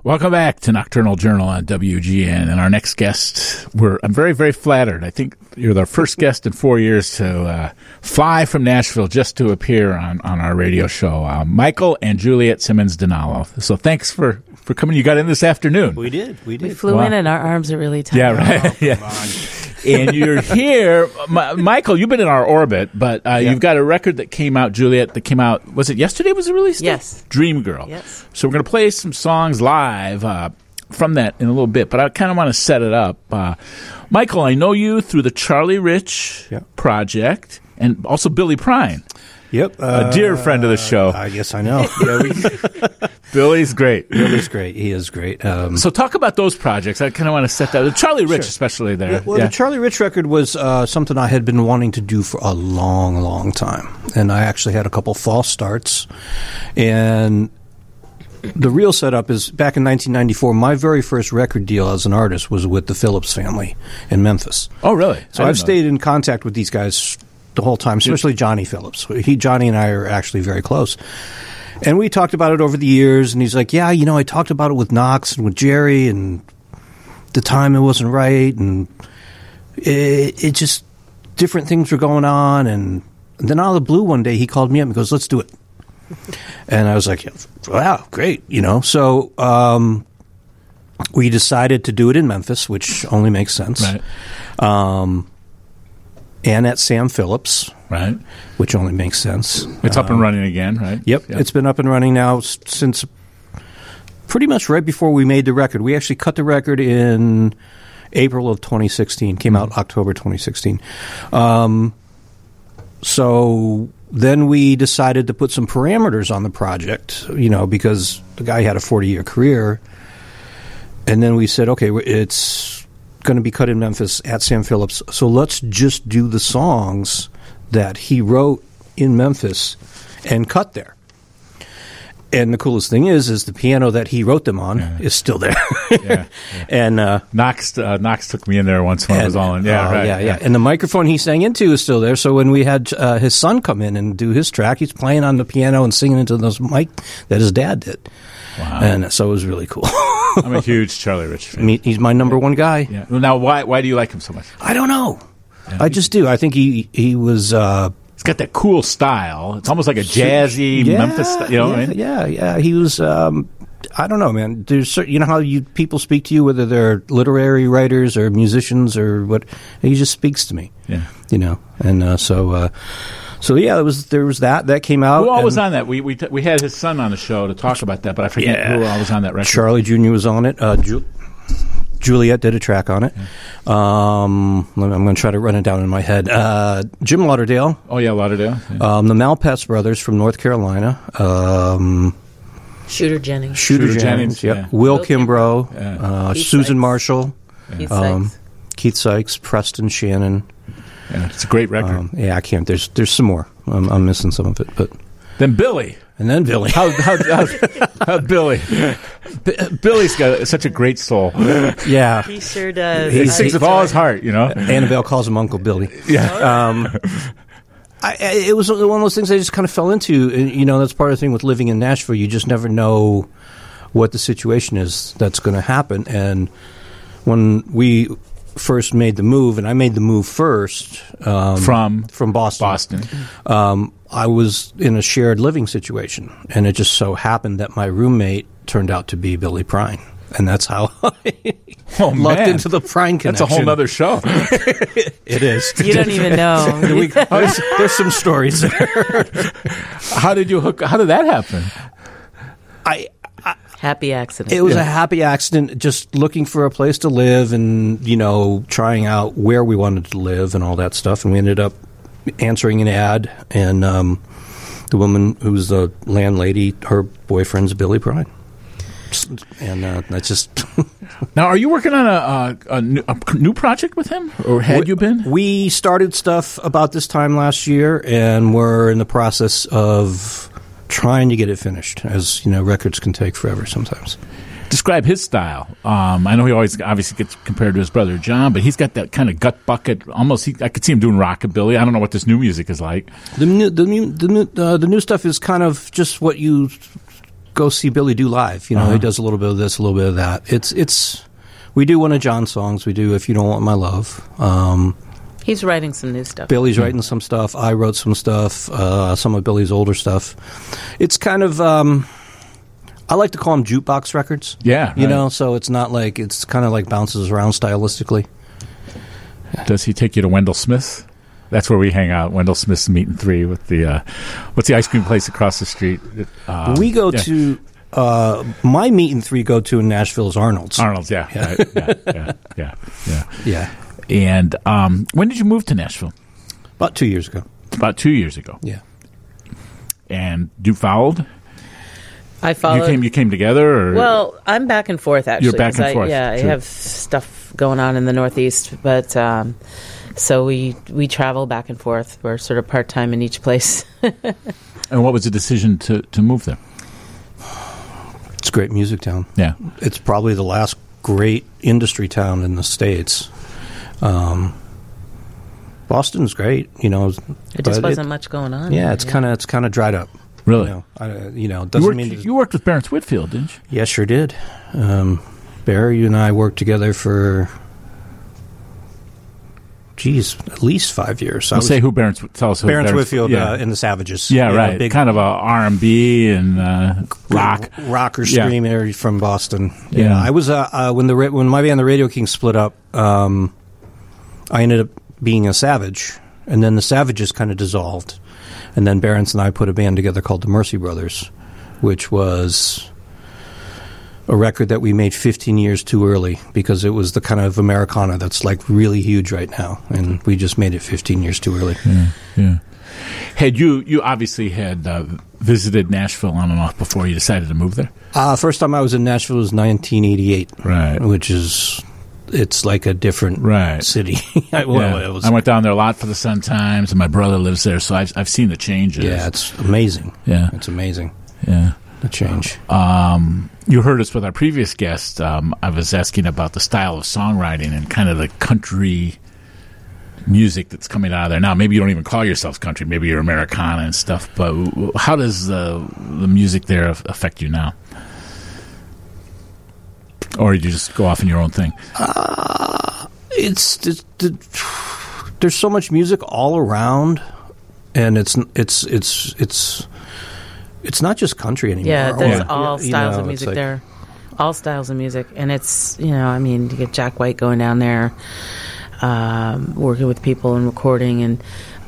Welcome back to Nocturnal Journal on WGN. And our next guest, I'm very, very flattered. I think you're the first guest in 4 years to fly from Nashville just to appear on our radio show. Michael and Juliet Simmons Denalo. So thanks for coming. You got in this afternoon. We did. We flew in and our arms are really tired. Yeah, right. Yeah. And you're here. Michael, you've been in our orbit, but you've got a record that came out, Juliet, that came out, was it yesterday was it released? Yes. Dream Girl. Yes. So we're going to play some songs live from that in a little bit, but I kind of want to set it up. Michael, I know you through the Charlie Rich project and also Billy Prine. Yep. A dear friend of the show. I guess I know. Billy's great. Billy's great. He is great. So talk about those projects. I kind of want to set that. The Charlie Rich especially there. Yeah, well, the Charlie Rich record was something I had been wanting to do for a long, long time. And I actually had a couple false starts. And the real setup is back in 1994, my very first record deal as an artist was with the Phillips family in Memphis. Oh, really? So I've stayed in contact with these guys the whole time, especially Johnny Phillips. Johnny and I are actually very close. And we talked about it over the years, and he's like, yeah, I talked about it with Knox and with Jerry, and the time it wasn't right, and it just, different things were going on, and then out of the blue one day, he called me up and goes, let's do it. And I was like, wow, great, So we decided to do it in Memphis, which only makes sense. Right. And at Sam Phillips, right, which only makes sense. It's up and running again, right? Yep, it's been up and running now since pretty much right before we made the record. We actually cut the record in April of 2016. Came out October 2016. So then we decided to put some parameters on the project, because the guy had a 40-year career. And then we said, okay, it's going to be cut in Memphis at Sam Phillips, so let's just do the songs that he wrote in Memphis and cut there. And the coolest thing is the piano that he wrote them on is still there. And Knox took me in there once when I was all in. Yeah. And the microphone he sang into is still there. So when we had his son come in and do his track, he's playing on the piano and singing into those mic that his dad did. Wow. And so it was really cool. I'm a huge Charlie Rich fan. He's my number one guy. Yeah. Well, now, why do you like him so much? I don't know. Yeah. I just do. I think he was... He's got that cool style. It's almost like a jazzy Memphis style. You know what I mean? Yeah. He was... I don't know, man. There's how people speak to you, whether they're literary writers or musicians or what. He just speaks to me. Yeah. And so yeah, there was that came out. Who all was on that? We had his son on the show to talk about that, but I forget who all was on that record. Charlie Jr. was on it. Juliet did a track on it. I'm going to try to run it down in my head. Jim Lauderdale. Oh yeah, Lauderdale. Yeah. The Malpatz brothers from North Carolina. Shooter Jennings. Shooter Jennings. Yep. Yeah. Will Kimbrough. Susan Sykes. Marshall. Keith Sykes. Preston Shannon. Yeah, it's a great record. I can't. There's some more. I'm missing some of it, but then Billy. And then Billy. How Billy? Billy's got such a great soul. Yeah, he sure does. He sings with all his heart. Annabelle calls him Uncle Billy. Yeah. It was one of those things I just kind of fell into. That's part of the thing with living in Nashville. You just never know what the situation is that's going to happen. And when we first made the move, and I made the move first from Boston. I was in a shared living situation, and it just so happened that my roommate turned out to be Billy Prine, and that's how I lucked into the Prine connection. That's a whole other show. It is. You don't even know. There's some stories there. How did that happen? Happy accident. It was a happy accident, just looking for a place to live and, trying out where we wanted to live and all that stuff. And we ended up answering an ad, and the woman who's the landlady, her boyfriend's Billy Prine. And that's just... Now, are you working on a new project with him, or had you been? We started stuff about this time last year, and we're in the process of trying to get it finished, as records can take forever sometimes. Describe his style. I know he always obviously gets compared to his brother John, but he's got that kind of gut bucket. Almost, I could see him doing rockabilly. I don't know what this new music is like. The new stuff is kind of just what you go see Billy do live. You know, he does a little bit of this, a little bit of that. It's we do one of John's songs. We do If You Don't Want My Love. He's writing some new stuff. Billy's writing some stuff. I wrote some stuff. Some of Billy's older stuff. It's kind of I like to call them jukebox records. Yeah, you know, so it's not like it's kind of like bounces around stylistically. Does he take you to Wendell Smith's? That's where we hang out. Wendell Smith's Meat and Three with the what's the ice cream place across the street? We go to my Meat and Three go to in Nashville is Arnold's. Arnold's, yeah. Yeah. And when did you move to Nashville? About 2 years ago. About 2 years ago. Yeah. And you followed? I followed. You came together? Or? Well, I'm back and forth, actually. You're back and forth. I have stuff going on in the Northeast, but so we travel back and forth. We're sort of part-time in each place. And what was the decision to move there? It's a great music town. Yeah. It's probably the last great industry town in the States. Boston's great, you know. It just wasn't much going on. Yeah, it's kind of dried up. Really? You worked with Barrence Whitfield, didn't you? Yes, sure did. Barry and I worked together for, at least 5 years. Tell us who Barrence Whitfield in the Savages. Yeah, right. Big, kind of a R&B and rock. Rocker screamer from Boston. Yeah. I was, when my band, the Radio Kings, split up, I ended up being a Savage, and then the Savages kind of dissolved. And then Barrence and I put a band together called the Mercy Brothers, which was a record that we made 15 years too early because it was the kind of Americana that's like really huge right now, and we just made it 15 years too early. Yeah. Had you obviously had visited Nashville on and off before you decided to move there? First time I was in Nashville was 1988, right? Which is. It's like a different city. I went down there a lot for the Sun Times, and my brother lives there, so I've seen the changes. Yeah, it's amazing. Yeah, it's amazing. Yeah, the change. You heard us with our previous guest. I was asking about the style of songwriting and kind of the country music that's coming out of there now. Maybe you don't even call yourselves country. Maybe you're Americana and stuff. But how does the music there affect you now? Or you just go off in your own thing? There's so much music all around, and it's not just country anymore. Yeah, there's all styles of music there. All styles of music, and it's you get Jack White going down there, working with people and recording, and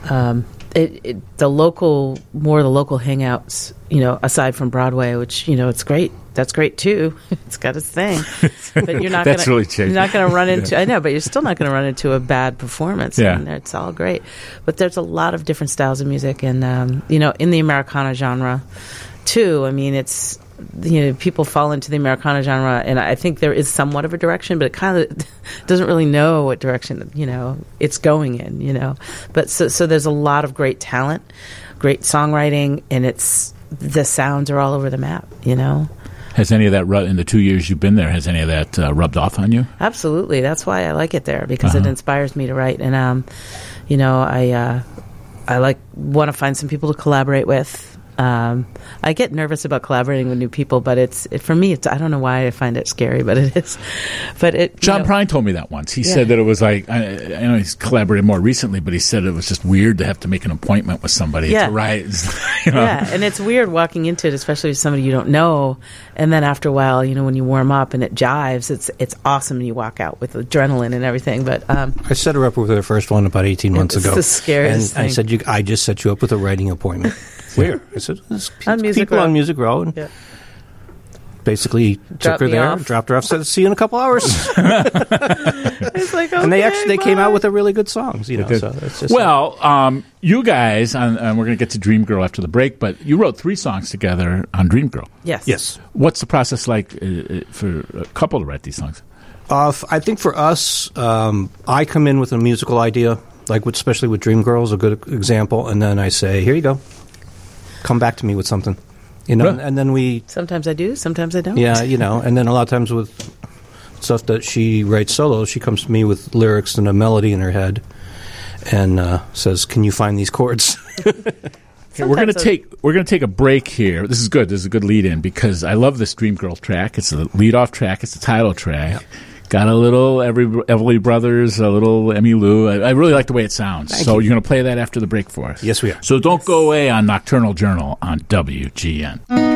the local hangouts. Aside from Broadway, which it's great. That's great too. It's got its thing, but you're not. That's really changed. You're not going to run into. I know, but you're still not going to run into a bad performance. Yeah, I mean, it's all great. But there's a lot of different styles of music, and in the Americana genre, too. I mean, it's people fall into the Americana genre, and I think there is somewhat of a direction, but it kind of doesn't really know what direction it's going in. But so there's a lot of great talent, great songwriting, and the sounds are all over the map. Has any of that, in the 2 years you've been there, has any of that rubbed off on you? Absolutely. That's why I like it there, because it inspires me to write. And, I want to find some people to collaborate with. I get nervous about collaborating with new people, but for me, I don't know why I find it scary, but it is. But John Prine told me that once. He said that it was like, I know he's collaborated more recently, but he said it was just weird to have to make an appointment with somebody to write. Yeah, and it's weird walking into it, especially with somebody you don't know, and then after a while, when you warm up and it jives, it's awesome, and you walk out with adrenaline and everything. But I set her up with her first one about 18 months ago. It's the scariest thing. I said, I just set you up with a writing appointment. Where? I said, on Music people Row. On Music Row. And basically took her there, dropped her off, said, see you in a couple hours. It's like, okay, and they came out with a really good songs, So it's just you guys, and we're going to get to Dream Girl after the break, but you wrote 3 songs together on Dream Girl. Yes. What's the process like for a couple to write these songs? I think for us, I come in with a musical idea, especially with Dream Girl is a good example, and then I say, here you go. Come back to me with something, Really? And then we... Sometimes I do, sometimes I don't. Yeah, and then a lot of times with stuff that she writes solo, she comes to me with lyrics and a melody in her head and says, can you find these chords? Okay, we're gonna take a break here. This is good. This is a good lead in because I love this Dream Girl track. It's the lead off track. It's the title track. Yep. Got a little Everly Brothers, a little Emmylou. I really like the way it sounds. Thank you. You're going to play that after the break for us. Yes, we are. So don't go away on Nocturnal Journal on WGN.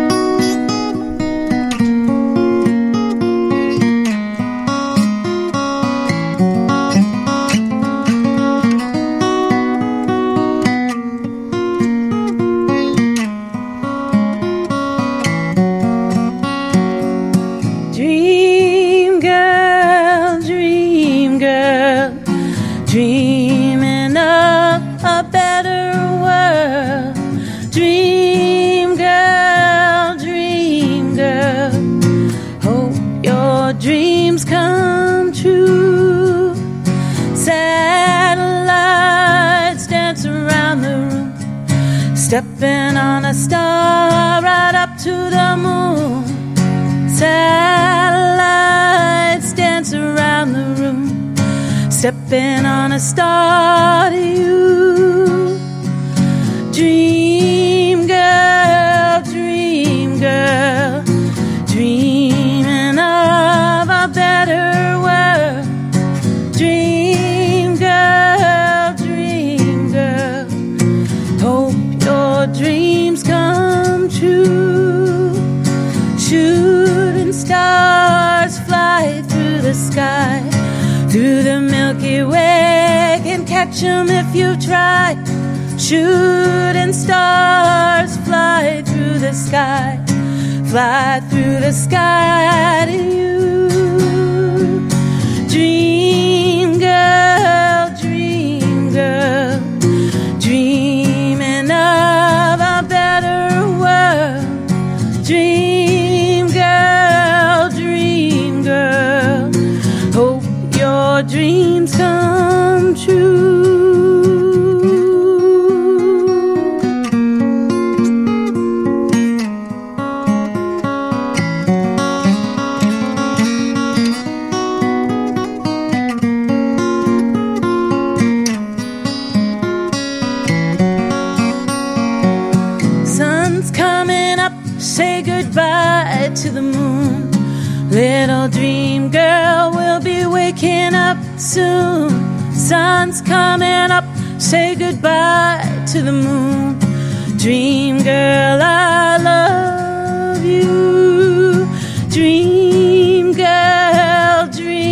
Stepping on a star right up to the moon. Satellites dance around the room. Stepping on a star to you. Dream girl, dreaming of a better world. Dream girl, hope your dreams come true. Shooting stars fly through the sky, through the Milky Way. Can catch 'em if you try. Shooting stars fly through the sky, fly through the sky to you. Dream girl, dreaming of a better world. Dream girl, hope your dreams come true. Say goodbye to the moon. Little dream girl will be waking up soon. Sun's coming up. Say goodbye to the moon. Dream girl, I love you. Dream girl,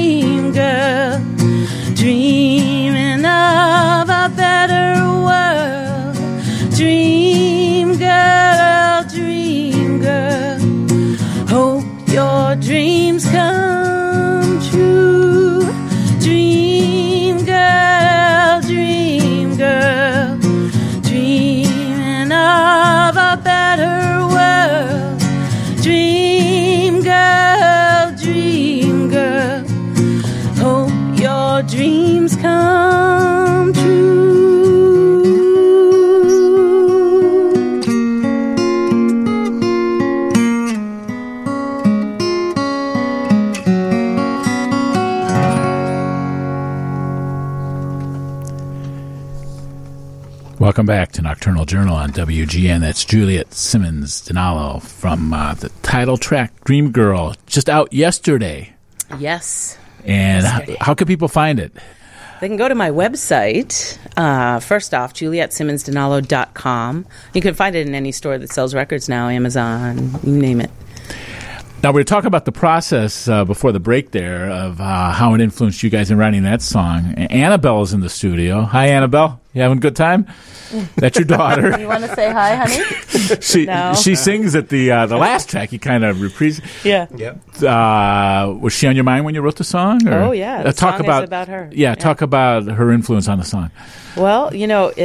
dreaming of a better world. Dream girl, hope your dreams come true. Dream girl, dreaming of a better world. Dream girl, hope your dreams come true. Welcome back to Nocturnal Journal on WGN. That's Juliet Simmons Dinalo from the title track Dream Girl, just out yesterday. Yes. And how can people find it? They can go to my website. First off, JulietSimmonsDinalo.com. You can find it in any store that sells records now, Amazon, you name it. Now, we were talking about the process before the break there of how it influenced you guys in writing that song. Annabelle is in the studio. Hi, Annabelle. You having a good time? That's your daughter. You want to say hi, honey? She sings at the last track. You kind of reprise. Yeah. Was she on your mind when you wrote the song? Or? Oh, yeah. The song is about her. Yeah, talk about her influence on the song. Well,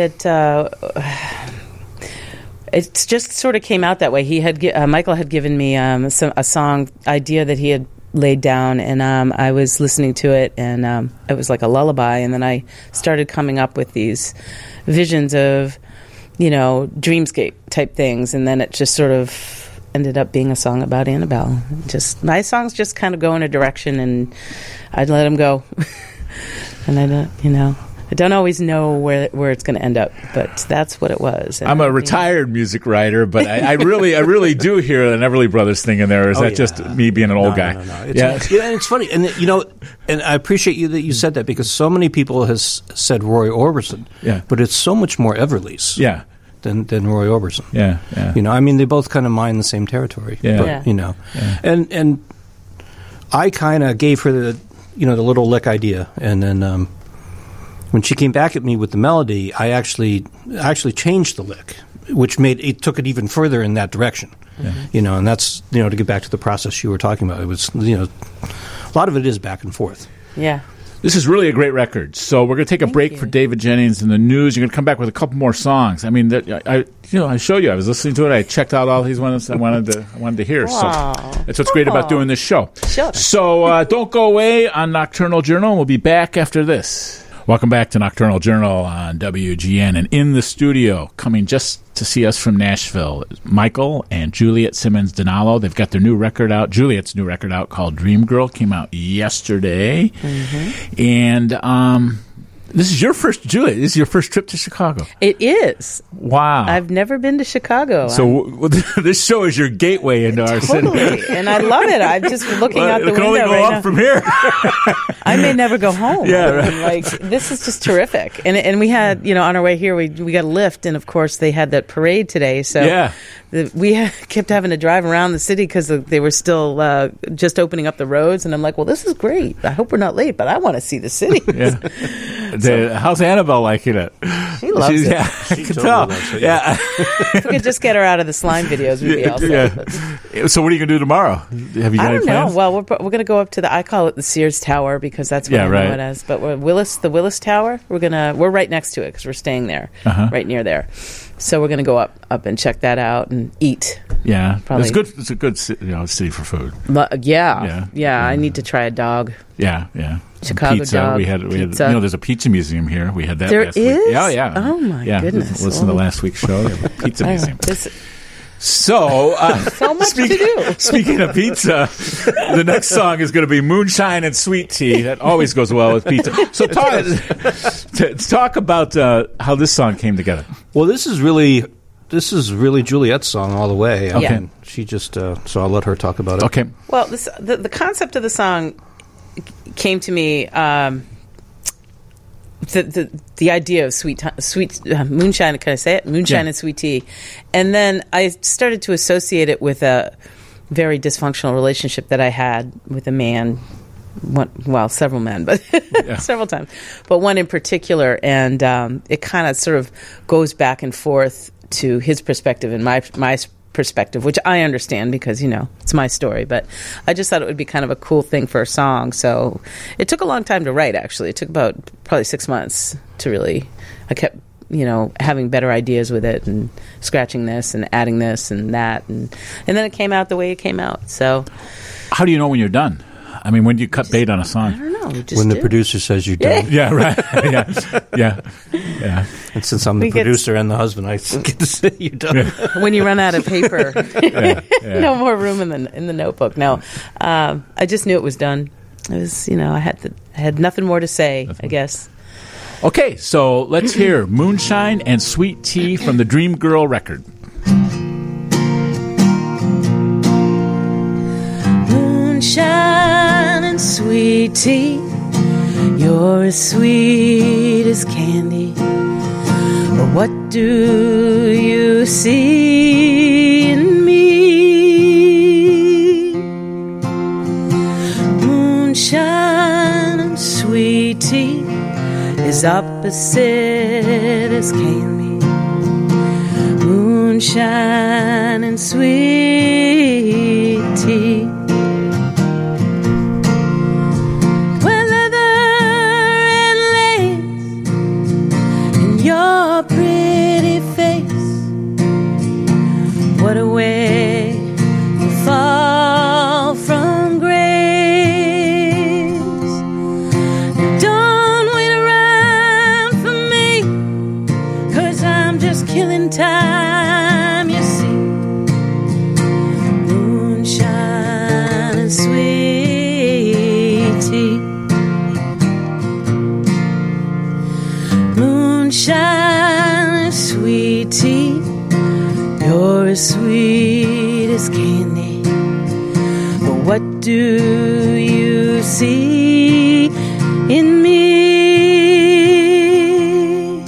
it just sort of came out that way. Michael had given me a song idea that he had laid down, and I was listening to it, and it was like a lullaby. And then I started coming up with these visions of, dreamscape type things, and then it just sort of ended up being a song about Annabelle. My songs just kind of go in a direction, and I'd let them go, and I, I don't always know where it's going to end up, but that's what it was. And I'm a retired music writer, but I really do hear an Everly Brothers thing in there. Is that just me being an old guy? No. It's, and it's funny, and and I appreciate you that you said that, because so many people has said Roy Orbison, but it's so much more Everly's, than Roy Orbison. Yeah. I mean, they both kind of mine the same territory. Yeah. But, and I kind of gave her the little lick idea, and then. When she came back at me with the melody, I actually changed the lick, which took it even further in that direction. And that's to get back to the process you were talking about. It was a lot of it is back and forth. Yeah. This is really a great record. So we're going to take a break for David Jennings and the news. You're going to come back with a couple more songs. I mean, I showed you. I was listening to it. I checked out all these ones I wanted to hear. Wow. So that's what's great about doing this show. Sure. So don't go away on Nocturnal Journal. We'll be back after this. Welcome back to Nocturnal Journal on WGN. And in the studio, coming just to see us from Nashville, Michael and Juliet Simmons Dinalo. They've got their new record out, Juliet's new record out, called Dream Girl. Came out yesterday. And this is your first trip to Chicago. It is. Wow. I've never been to Chicago. So this show is your gateway into our city. Totally. And I love it. I'm just looking out the window. It can only go up from here. I may never go home. Yeah, right. Like, this is just terrific. And we had, on our way here, we got a lift, and of course they had that parade today. So we kept having to drive around the city because they were still just opening up the roads. And I'm like, well, this is great. I hope we're not late, but I want to see the city. How's Annabelle liking it? She loves it. Yeah, I can tell. If we could just get her out of the slime videos, we'd be all set. So what are you going to do tomorrow? Have you got any plans? I don't know. Well, we're going to go up to I call it the Sears Tower, because that's what I know it as. But the Willis Tower, we're right next to it because we're staying there, right near there. So we're going to go up and check that out and eat. Yeah, probably. It's a good city for food. I need to try a dog. Yeah. Chicago pizza. dog. We had there's a pizza museum here. We had that there last is? week. Yeah. Oh my goodness. Listen to last week's show. They have a pizza museum. So much to do. Speaking of pizza, the next song is going to be Moonshine and Sweet Tea. That always goes well with pizza. So talk about how this song came together. Well, this is really Juliet's song all the way. Okay. And she just so I'll let her talk about it. Okay. Well, the concept of the song came to me. The idea of sweet moonshine. Can I say it? Moonshine and sweet tea, and then I started to associate it with a very dysfunctional relationship that I had with a man. Several men, but several times, but one in particular, and it kind of sort of goes back and forth to his perspective and my perspective, which I understand because it's my story. But I just thought it would be kind of a cool thing for a song. So it took a long time to write. Actually, it took about probably 6 months to really. I kept having better ideas with it and scratching this and adding this and that, and then it came out the way it came out. So how do you know when you're done? I mean, when do you cut bait on a song? I don't know. When the producer says you're done. Yeah, right. Yeah. And since I'm the producer and the husband, I get to say you're done. When you run out of paper, no more room in the notebook. No, I just knew it was done. It was, I had nothing more to say, I guess. Okay, so let's hear Moonshine and Sweet Tea from the Dream Girl record. Moonshine and sweet tea, you're as sweet as candy. But what do you see in me? Moonshine and sweet tea is opposite as can be. Moonshine and sweet tea. What a way to fall from grace. Don't wait around for me, 'cause I'm just killing time, you see. Moonshine and sweet tea. Moonshine, sweet tea, you're as sweet as candy. But what do you see in me?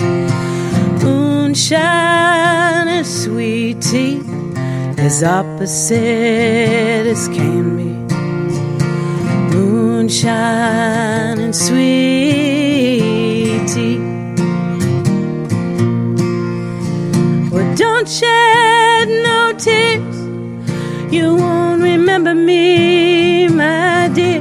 Moonshine and sweet tea, as opposite as can be. Moonshine and sweet tea. Well, don't shed no tears, you won't remember me, my dear.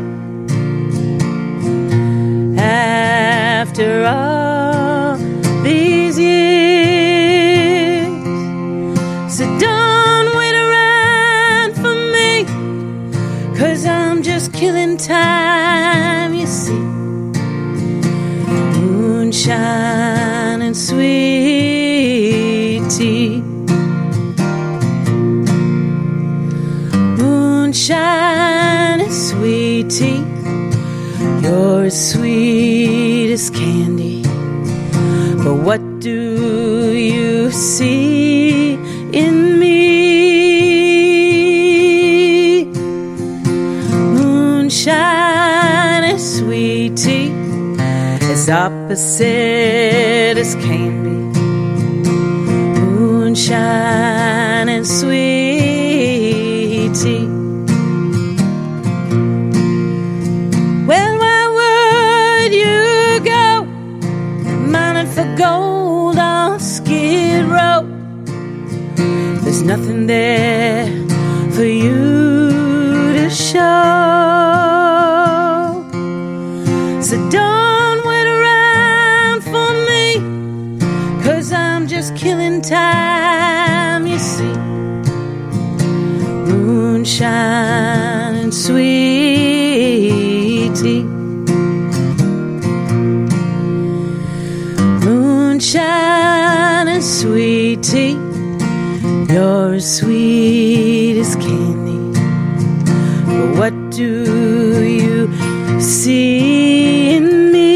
After all these years, so don't wait around for me, 'cause I'm just killing time, you see. Moonshine and sweet tea. Moonshine and sweet tea, you're as sweet as candy. But what do you see in me? Moonshine and sweet tea, as opposite as can be. Moonshine and sweet tea. Well, where would you go? Mining for gold on Skid Row. There's nothing there for you to show. So don't wait around for me, 'cause I'm just killing time, you see. Moonshine and sweet tea. Moonshine and sweet tea, you're as sweet as candy. But what do you see in me?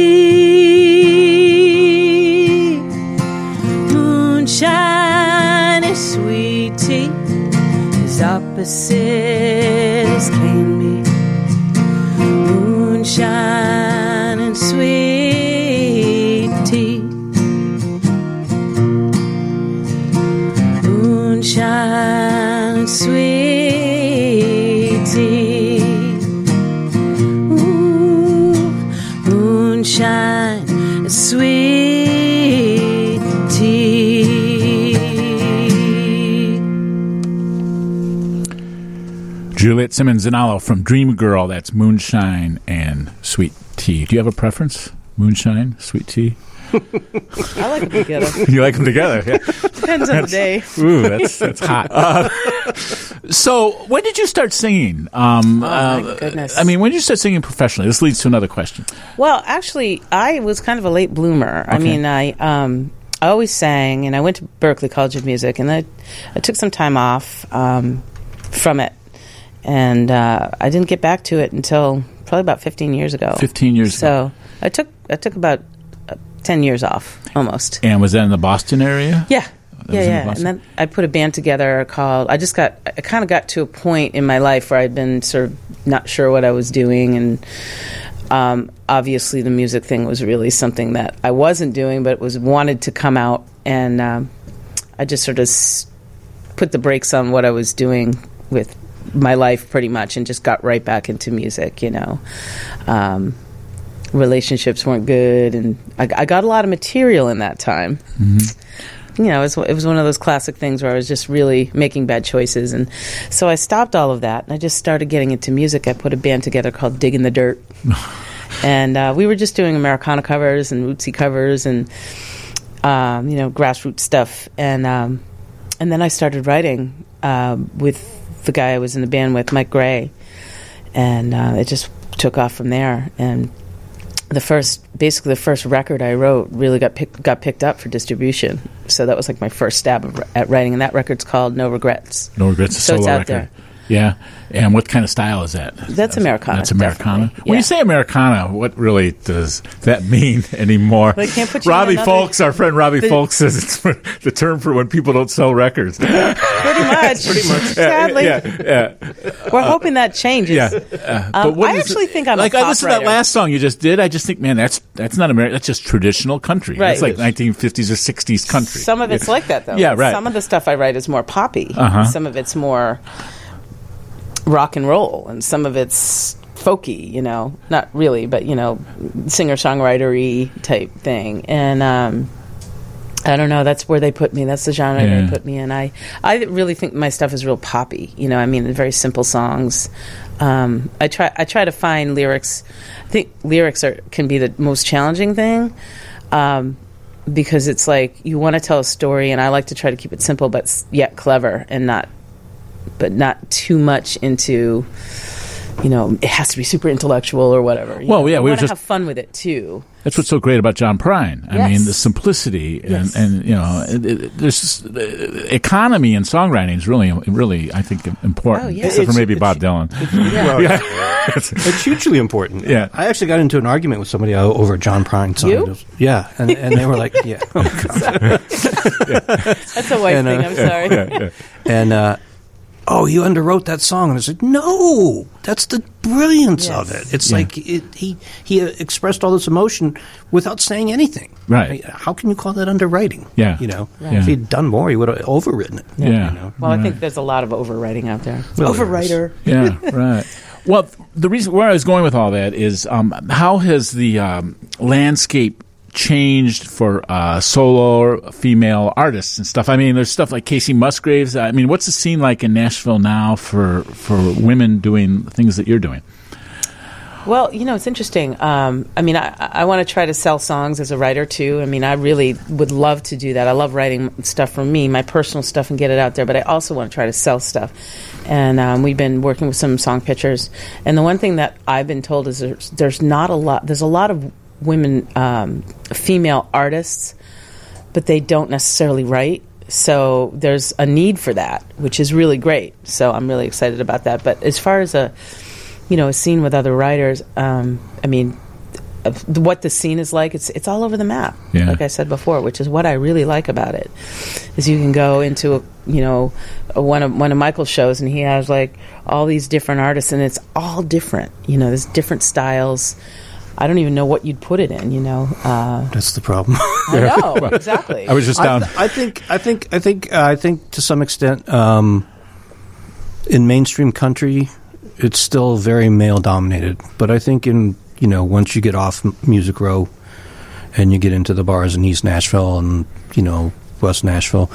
Moonshine and sweet tea, as opposite as can be. Moonshine and sweet tea. Moonshine and sweet tea. Ooh, moonshine and sweet tea. Juliet Simmons-Zinalo from Dream Girl. That's Moonshine and Sweet Tea. Do you have a preference? Moonshine, sweet tea? I like them together. You like them together? Yeah. Depends on the day. Ooh, that's hot. So, when did you start singing? My goodness. I mean, when did you start singing professionally? This leads to another question. Well, actually, I was kind of a late bloomer. I mean, I always sang, and I went to Berklee College of Music, and I took some time off from it, and I didn't get back to it until probably about 15 years ago. 15 years ago. So I took about 10 years off, almost. And was that in the Boston area? Yeah. Yeah. Boston? And then I put a band together called, I kind of got to a point in my life where I'd been sort of not sure what I was doing, and obviously the music thing was really something that I wasn't doing, but wanted to come out, and I just sort of put the brakes on what I was doing with my life pretty much, and just got right back into music, you know. Relationships weren't good, and I got a lot of material in that time. Mm-hmm. You know, it was one of those classic things where I was just really making bad choices, and so I stopped all of that, and I just started getting into music. I put a band together called Digging the Dirt, and we were just doing Americana covers and rootsy covers, and you know, grassroots stuff, and then I started writing with the guy I was in the band with, Mike Gray, and it just took off from there. And the first record I wrote really got picked up for distribution. So that was like my first stab at writing, and that record's called No Regrets. No Regrets, a so solo it's out record. there. Yeah. And what kind of style is that? That's Americana. That's Americana. Definitely. When you say Americana, what really does that mean anymore? They can't put you Robbie in another- Folks, our friend Robbie Folks says it's the term for when people don't sell records. Pretty much. Sadly. Yeah. We're hoping that changes. Yeah. But what I is actually think I'm like a pop I listened writer. to that last song you just did. I just think, man, that's not American. That's just traditional country. Right. That's like 1950s or 60s country. Some of it's like that, though. Yeah, right. Some of the stuff I write is more poppy. Uh-huh. Some of it's more rock and roll, and some of it's folky, not really, but, singer-songwriter-y type thing. And I don't know, that's where they put me. That's the genre they put me in. I really think my stuff is real poppy, very simple songs. I try to find lyrics. I think lyrics can be the most challenging thing, because it's like you want to tell a story, and I like to try to keep it simple but yet clever, and not too much into, it has to be super intellectual or whatever. Well, yeah, we we want to just have fun with it too. That's what's so great about John Prine. I Yes. mean, the simplicity Yes. and there's just, economy in songwriting is really, I think, important. Oh, yeah. Except for maybe Bob Dylan. It's hugely important. Yeah. I actually got into an argument with somebody over a John Prine song. You? Yeah, and they were like, yeah. That's a white And, thing. I'm sorry. And, you underwrote that song. And I was like, no, that's the brilliance Yes. of it. It's Yeah. like he expressed all this emotion without saying anything. Right. How can you call that underwriting? Yeah. Right. If he'd done more, he would have overwritten it. Yeah. Well, I think there's a lot of overwriting out there. Well, Overwriter. Yeah, right. Well, the reason where I was going with all that is how has the landscape changed for solo female artists and stuff? I mean, there's stuff like Casey Musgraves. I mean, what's the scene like in Nashville now for women doing things that you're doing? Well, it's interesting. I want to try to sell songs as a writer, too. I mean, I really would love to do that. I love writing stuff for me, my personal stuff, and get it out there. But I also want to try to sell stuff. And we've been working with some song pitchers. And the one thing that I've been told is there's not a lot. There's a lot of women, female artists, but they don't necessarily write. So there's a need for that, which is really great. So I'm really excited about that. But as far as a scene with other writers, what the scene is like, it's all over the map. Yeah. Like I said before, which is what I really like about it, is you can go into one of Michael's shows, and he has like all these different artists, and it's all different. There's different styles. I don't even know what you'd put it in. That's the problem. I know exactly. I was just down. I think to some extent, in mainstream country, it's still very male dominated. But I think once you get off Music Row and you get into the bars in East Nashville and West Nashville,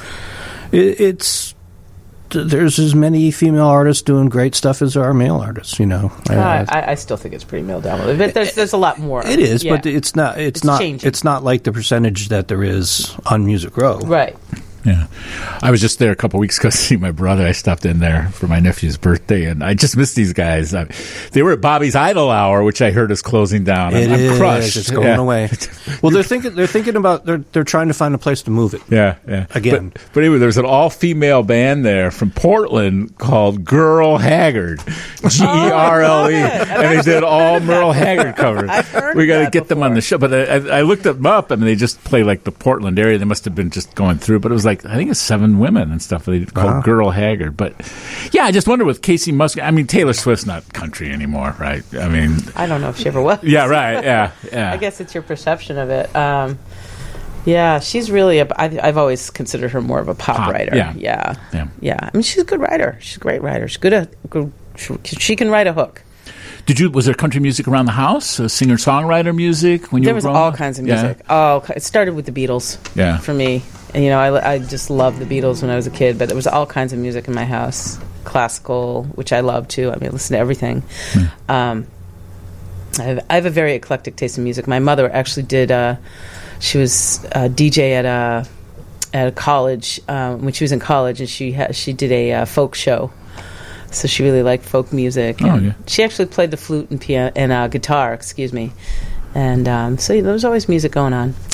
there's as many female artists doing great stuff as there are male artists. I still think it's pretty male dominated, but there's a lot more. It is, Yeah. but it's not changing. it's not like the percentage that there is on Music Row. Right. Yeah. I was just there a couple weeks ago to see my brother. I stopped in there for my nephew's birthday, and I just missed these guys. They were at Bobby's Idol Hour, which I heard is closing down. I'm crushed. It's going away. Well, they're thinking about they're trying to find a place to move it. Yeah. Again. But anyway, there's an all-female band there from Portland called Girl Haggard, Gerle, and they did all Merle Haggard covers. I've heard We got to that get them on the show. But I looked them up, and they just play like the Portland area. They must have been just going through, but it was like, I think it's 7 women and stuff. They called Girl Haggard. But yeah, I just wonder with Casey Musgraves. I mean, Taylor Swift's not country anymore, right? I mean, I don't know if she ever was. yeah, right, yeah. I guess it's your perception of it. Yeah, she's really I've always considered her more of a pop writer. Yeah. I mean, she's a good writer. She's a great writer. She's she can write a hook. Was there country music around the house? Singer-songwriter music when you There were was growing all up? kinds of music. Oh, it started with the Beatles. Yeah. For me, and I just loved the Beatles when I was a kid. But there was all kinds of music in my house, classical, which I love too. I mean, I listen to everything. I have a very eclectic taste in music. My mother actually did. She was a DJ at a college when she was in college, and she did a folk show. So she really liked folk music. Oh, yeah. She actually played the flute and piano and guitar. Excuse me. And so there was always music going on.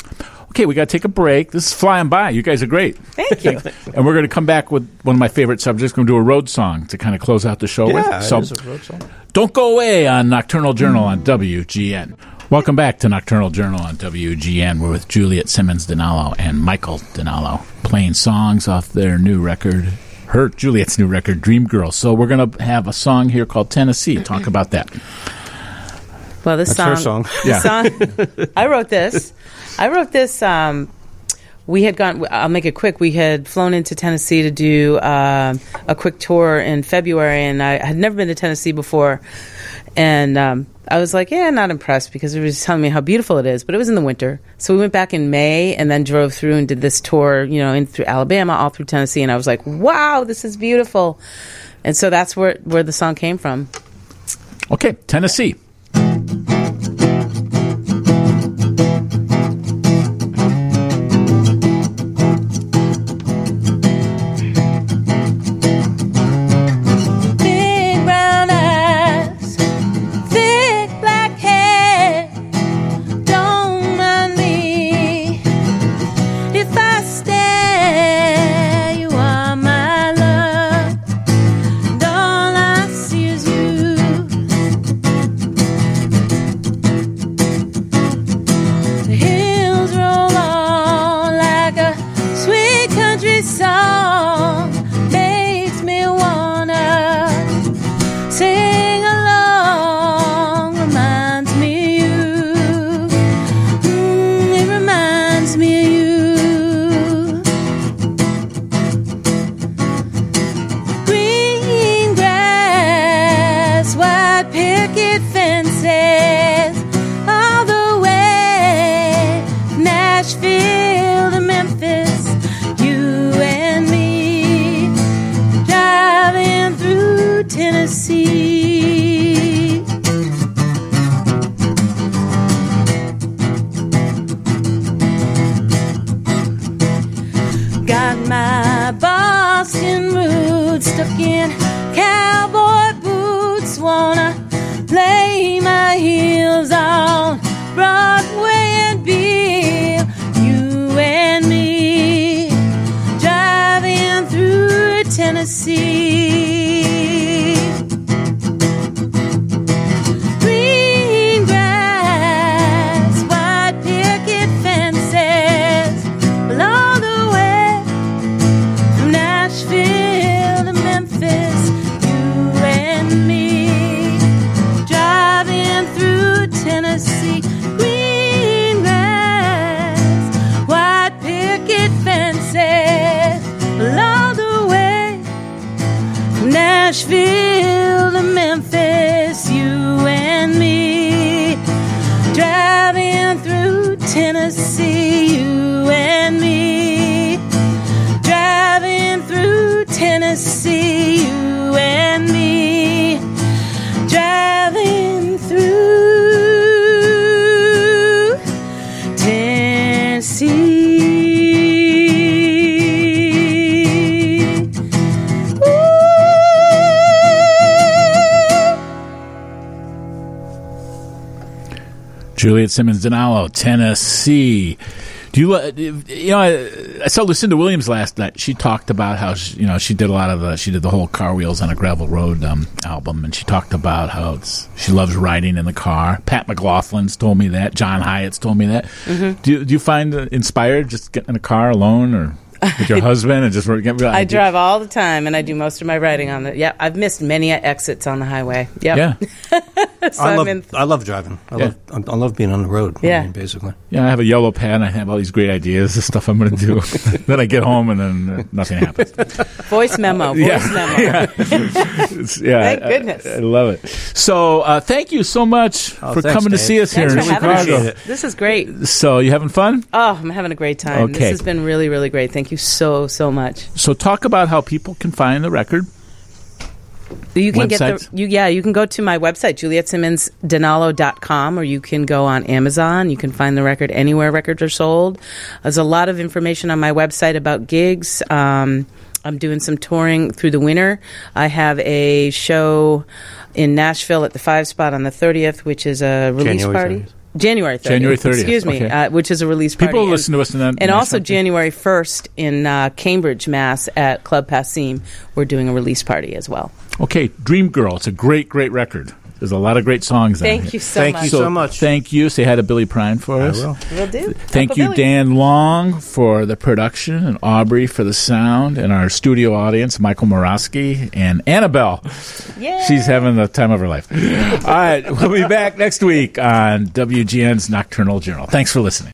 Okay, we got to take a break. This is flying by. You guys are great. Thank you. And we're going to come back with one of my favorite subjects. We're going to do a road song to kind of close out the show with. So, it is a road song. Don't go away on Nocturnal Journal on WGN. Welcome back to Nocturnal Journal on WGN. We're with Juliet Simmons Dinallo and Michael Dinallo playing songs off their new record, Juliet's new record, Dream Girl. So we're going to have a song here called Tennessee. Talk about that. Well, this That's song, her song. I wrote this. We had gone. I'll make it quick. We had flown into Tennessee to do a quick tour in February, and I had never been to Tennessee before. And I was like, not impressed because it was telling me how beautiful it is. But it was in the winter, so we went back in May and then drove through and did this tour, in through Alabama, all through Tennessee. And I was like, wow, this is beautiful. And so that's where the song came from. Okay, Tennessee. Juliet Simmons Dinallo, Tennessee. Do you I saw Lucinda Williams last night. She talked about how she did the whole Car Wheels on a Gravel Road album, and she talked about how she loves riding in the car. Pat McLaughlin's told me that. John Hyatt's told me that. Mm-hmm. Do you find inspired just getting in a car alone or with your husband and just I drive all the time, and I do most of my riding on the. Yeah, I've missed many exits on the highway. Yep. Yeah. So I love driving. I love being on the road. Yeah, basically. Yeah, I have a yellow pad, and I have all these great ideas of stuff I'm going to do. Then I get home, and then nothing happens. Voice memo. Yeah. Thank goodness. I love it. So thank you so much for coming to see us here in Chicago. This is great. So you having fun? Oh, I'm having a great time. Okay. This has been really, really great. Thank you so much. So talk about how people can find the record. You can Websites? you can go to my website, julietsimonsdinallo.com, or you can go on Amazon. You can find the record anywhere records are sold. There's a lot of information on my website about gigs. I'm doing some touring through the winter. I have a show in Nashville at the 5 Spot on the 30th, which is a release January party. 30th. January 30th. January 30th, Excuse me, okay. which is a release party. People listen to us in that. And also January 1st in Cambridge, Mass. at Club Passim, we're doing a release party as well. Okay, Dream Girl. It's a great, great record. There's a lot of great songs on Thank it. you so much. Thank you so much. Thank you. Say hi to Billy Prine for us. I will. Will do. Thank Uncle you, Billy. Dan Long, for the production, and Aubrey for the sound, and our studio audience, Michael Moraski, and Annabelle. Yay. She's having the time of her life. All right, we'll be back next week on WGN's Nocturnal Journal. Thanks for listening.